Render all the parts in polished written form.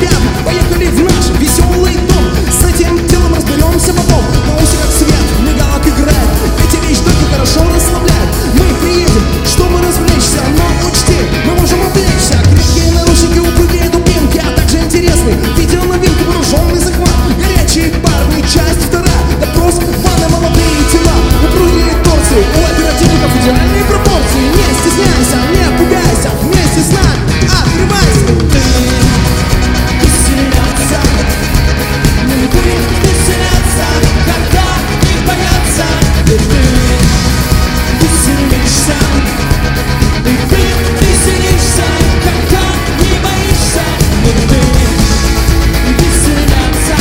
ребята, поехали в наш веселый дом. С этим делом разберемся потом. На усе как свет, мигалок играет. Эти вещи только хорошо расслабляют. Мы приедем, чтобы развлечься, но учти, мы можем отвлечься. Крепкие наручники, упругие дубинки, а также интересный видеоновинки, вооруженный захват. Горячие парни, часть вторая. Допрос, ванны, молодые тела. Упругие торсы, у оперативников идеальные пропорции. Не стесняйся, не пугайся, вместе с нами отрывайся. Веселяться, мы будем веселяться, когда не боятся. И ты веселишься, и ты веселишься, когда не боишься. И ты веселяться,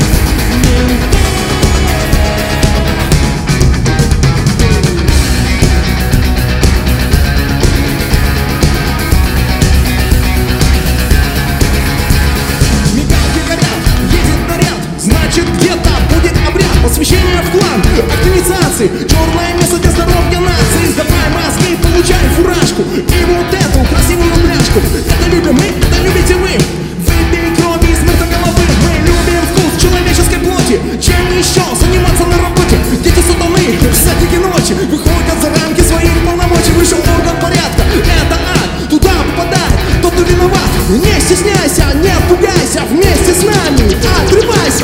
мигалки горят, едет наряд, значит где-то будет обряд посвящения в клан, организации, черное место для здоровья нации. Сдавай мозги, получай фуражку и вот эту красивую пляшку. Это любим мы, это любите вы. Выпей крови из мертвой головы. Мы любим вкус человеческой плоти. Чем еще заниматься на работе? Дети сатаны, всякие ночи выходят за рамки своих полномочий. Вышел орган порядка, это ад, туда попадает тот, кто виноват. Не стесняйся, не пугайся, вместе с нами отрывайся.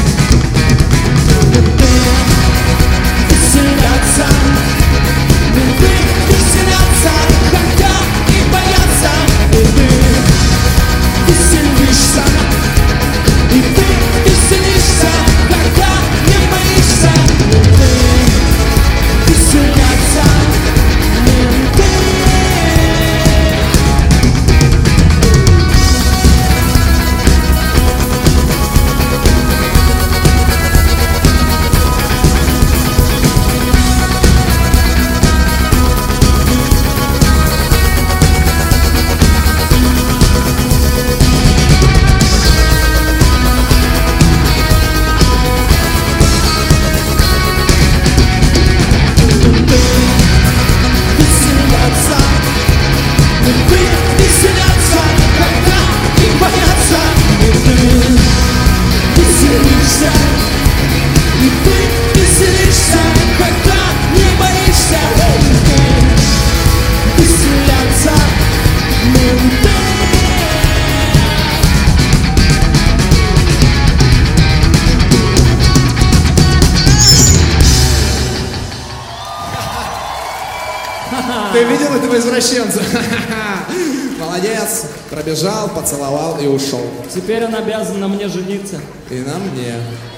Веселяться, веселяться, когда не боятся. И ты веселишься, и ты веселишься, когда не боишься. И ты веселяться, и ты. Веселяться, когда не боятся. И ты веселишься, и ты веселишься, когда не боишься. И ты веселяться, и ты. Ты видел этого извращенца? Молодец. Пробежал, поцеловал и ушел. Теперь он обязан на мне жениться. И на мне.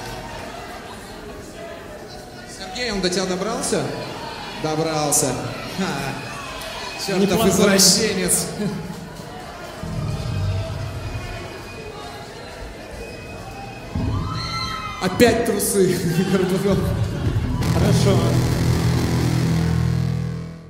Сергей, он до тебя добрался? Добрался. Чертов Неплохой. извращенец. Опять трусы. Хорошо.